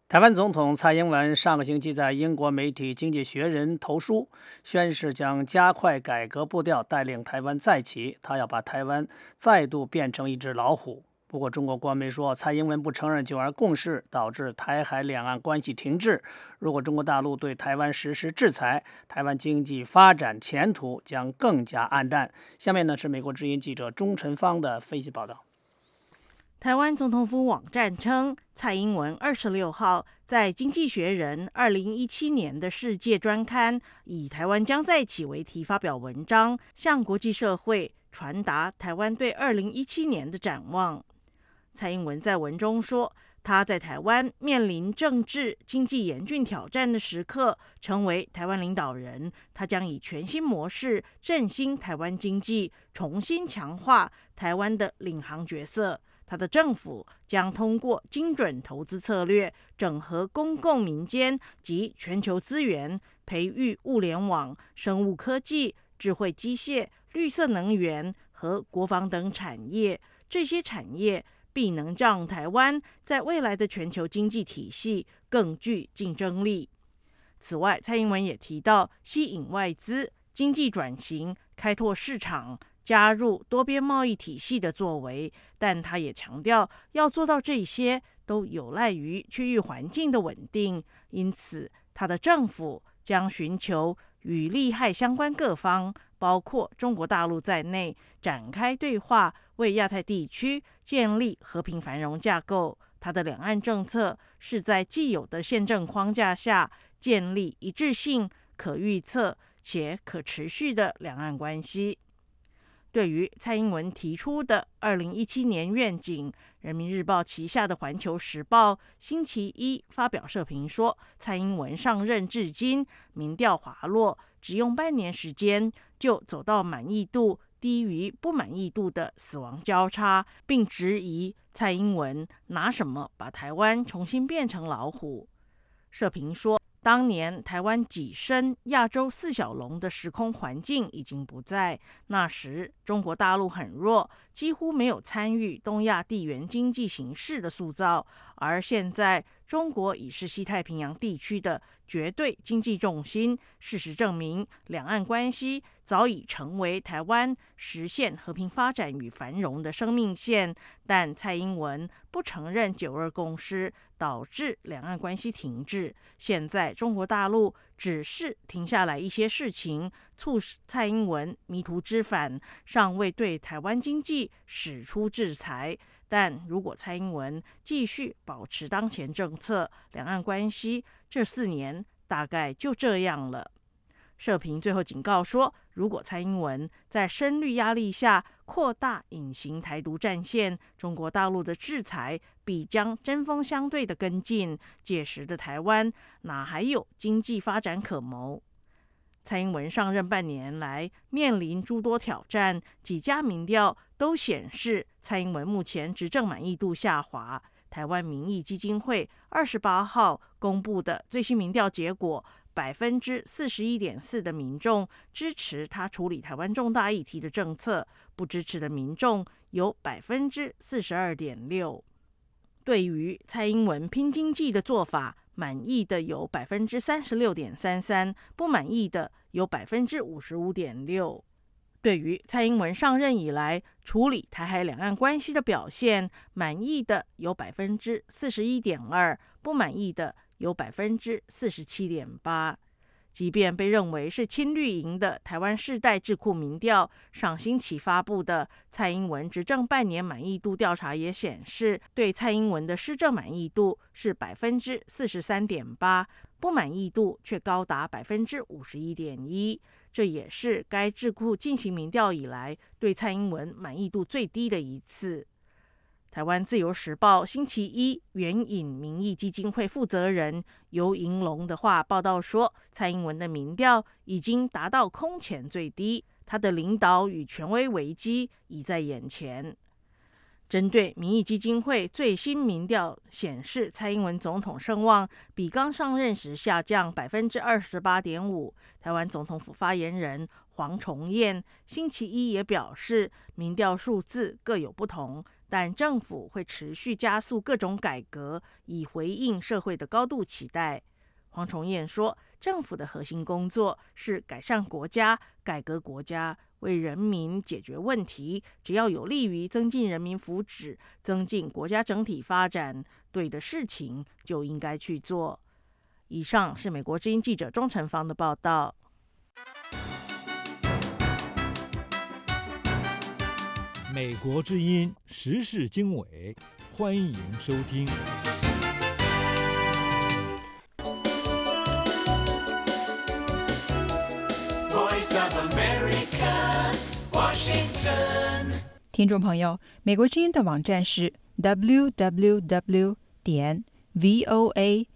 C: 台湾总统蔡英文上个星期在英国媒体《经济学人》投书，宣示将加快改革步调，带领台湾再起。他要把台湾再度变成一只老虎。不过，中国官媒说，蔡英文不承认九二共识，导致台海两岸关系停滞。如果中国大陆对台湾实施制裁，台湾经济发展前途将更加黯淡。下面呢是美国之音记者钟晨芳的分析报道。
L: 台湾总统府网站称，蔡英文二十六号在《经济学人》二零一七年的世界专刊以“台湾将再起”为题发表文章，向国际社会传达台湾对二零一七年的展望。蔡英文在文中说，他在台湾面临政治、经济严峻挑战的时刻，成为台湾领导人，他将以全新模式振兴台湾经济，重新强化台湾的领航角色。他的政府将通过精准投资策略，整合公共、民间及全球资源，培育物联网、生物科技、智慧机械、绿色能源和国防等产业。这些产业必能让台湾在未来的全球经济体系更具竞争力。此外，蔡英文也提到吸引外资、经济转型、开拓市场、加入多边贸易体系的作为，但他也强调，要做到这些都有赖于区域环境的稳定，因此他的政府将寻求与利害相关各方，包括中国大陆在内，展开对话，为亚太地区建立和平繁荣架构。他的两岸政策是在既有的宪政框架下，建立一致性、可预测且可持续的两岸关系。对于蔡英文提出的二零一七年愿景，人民日报旗下的环球时报星期一发表社评说，蔡英文上任至今民调滑落，只用半年时间就走到满意度低于不满意度的死亡交叉，并质疑蔡英文拿什么把台湾重新变成老虎。社评说，当年台湾跻身亚洲四小龙的时空环境已经不在，那时中国大陆很弱，几乎没有参与东亚地缘经济形势的塑造，而现在中国已是西太平洋地区的绝对经济重心。事实证明，两岸关系早已成为台湾实现和平发展与繁荣的生命线，但蔡英文不承认九二共识，导致两岸关系停滞。现在中国大陆只是停下来一些事情，促使蔡英文迷途知返，尚未对台湾经济使出制裁。但如果蔡英文继续保持当前政策，两岸关系这四年大概就这样了。社评最后警告说，如果蔡英文在深绿压力下扩大隐形台独战线，中国大陆的制裁必将针锋相对的跟进，届时的台湾哪还有经济发展可谋？蔡英文上任半年来面临诸多挑战，几家民调都显示蔡英文目前执政满意度下滑。台湾民意基金会二十八号公布的最新民调结果，百分之四十一点四的民众支持他处理台湾重大议题的政策，不支持的民众有百分之四十二点六。对于蔡英文拼经济的做法，满意的有百分之三十六点三三，不满意的有百分之五十五点六。对于蔡英文上任以来处理台海两岸关系的表现，满意的有百分之四十一点二，不满意的有百分之四十七点八。即便被认为是亲绿营的台湾世代智库民调，上星期发布的蔡英文执政半年满意度调查也显示，对蔡英文的施政满意度是百分之四十三点八，不满意度却高达百分之五十一点一。这也是该智库进行民调以来对蔡英文满意度最低的一次。台湾自由时报星期一援引民意基金会负责人游盈隆的话报道说，蔡英文的民调已经达到空前最低，他的领导与权威危机已在眼前。针对民意基金会最新民调显示，蔡英文总统声望比刚上任时下降百分之二十八点五。台湾总统府发言人黄崇彦星期一也表示，民调数字各有不同，但政府会持续加速各种改革，以回应社会的高度期待。黄崇彦说，政府的核心工作是改善国家、改革国家，为人民解决问题，只要有利于增进人民福祉、增进国家整体发展，对的事情就应该去做。以上是美国之音记者钟成芳的报道。
P: 美国之音时事经纬，欢迎收听。
S: 听众朋友，美国之音的网站是 double-u double-u double-u 点 voa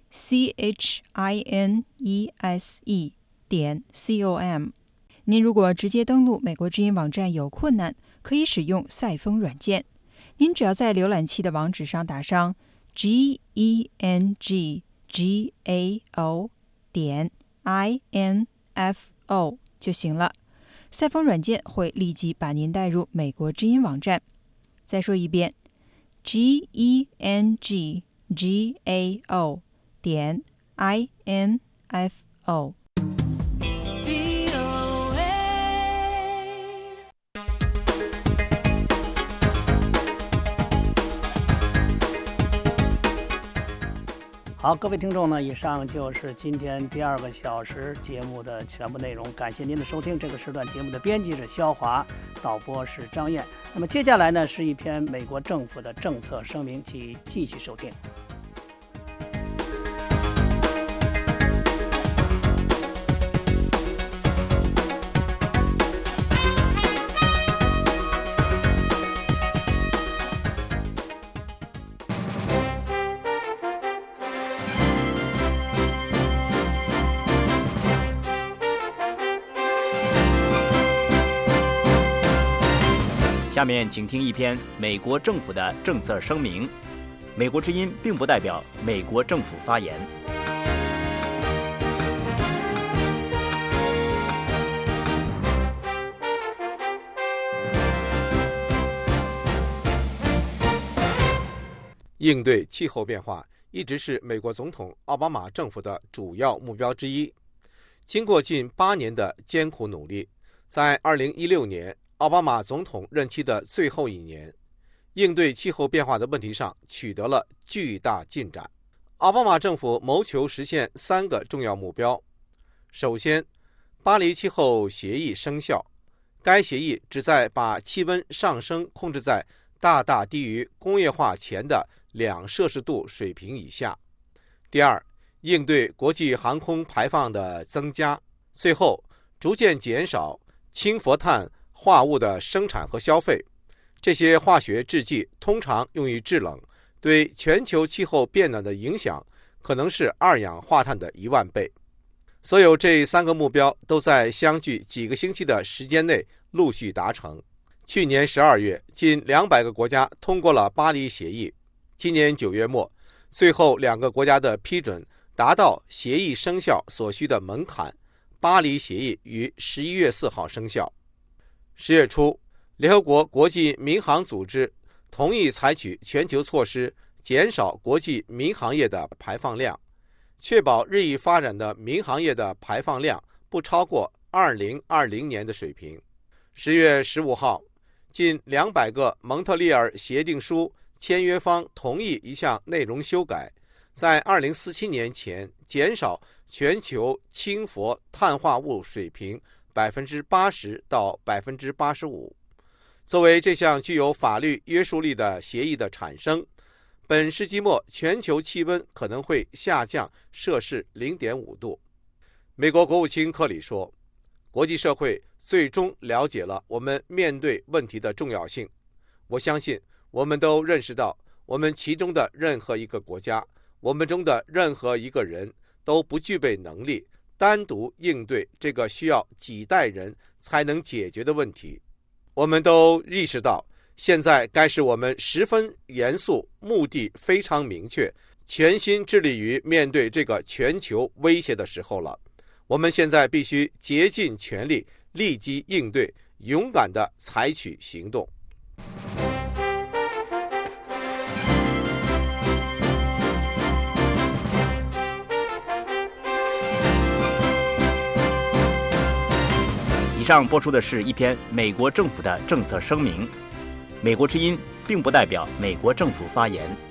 S: chinese 点 com。您如果直接登录美国之音网站有困难，可以使用赛风软件。您只要在浏览器的网址上打上 g e n g g a o 点 i n f o 就行了。赛风软件会立即把您带入美国之音网站。再说一遍 g e n g g a o 点 i n f o。
C: 好，各位听众呢，以上就是今天第二个小时节目的全部内容。感谢您的收听。这个时段节目的编辑是肖华，导播是张燕。那么接下来呢，是一篇美国政府的政策声明，请继续收听。
E: 下面请听一篇美国政府的政策声明。美国之音并不代表美国政府发言。
F: 应对气候变化一直是美国总统奥巴马政府的主要目标之一。经过近八年的艰苦努力，在二零一六年奥巴马总统任期的最后一年，应对气候变化的问题上取得了巨大进展。奥巴马政府谋求实现三个重要目标。首先，巴黎气候协议生效，该协议旨在把气温上升控制在大大低于工业化前的两摄氏度水平以下。第二，应对国际航空排放的增加。最后，逐渐减少氢氟碳化物的生产和消费。这些化学制剂通常用于制冷，对全球气候变暖的影响可能是二氧化碳的一万倍。所有这三个目标都在相距几个星期的时间内陆续达成。去年十二月，近两百个国家通过了巴黎协议。今年九月末，最后两个国家的批准达到协议生效所需的门槛，巴黎协议于十一月四号生效。十月初，联合国国际民航组织同意采取全球措施，减少国际民航业的排放量，确保日益发展的民航业的排放量不超过二零二零年的水平。十月十五号，近两百个蒙特利尔协定书签约方同意一项内容修改，在二零四七年前减少全球氢氟碳化物水平百分之八十到百分之八十五。作为这项具有法律约束力的协议的产生，本世纪末全球气温可能会下降摄氏零点五度。美国国务卿克里说，国际社会最终了解了我们面对问题的重要性。我相信我们都认识到，我们其中的任何一个国家，我们中的任何一个人都不具备能力单独应对这个需要几代人才能解决的问题。我们都意识到，现在该是我们十分严肃、目的非常明确、全心致力于面对这个全球威胁的时候了。我们现在必须竭尽全力立即应对，勇敢地采取行动。
E: 以上播出的是一篇美国政府的政策声明。美国之音并不代表美国政府发言。